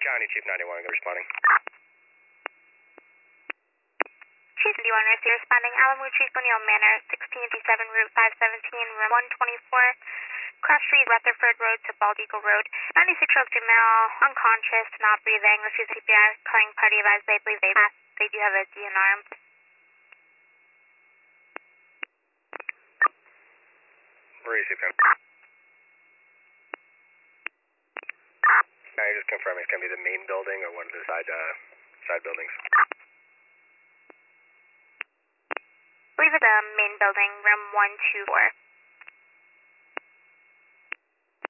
County Chief 91, responding. Chief 91, receiver responding. Alamuchi, O'Neill Manor, 1657, Route 517, room 124. Cross Street, Rutherford Road to Bald Eagle Road. 96-year-old female, unconscious, not breathing, refused CPR, calling party advised they believe they do have a DNR. Where is he, Pim? Now you're just confirming it's going to be the main building or one of the side buildings? I believe it's the main building, room 124.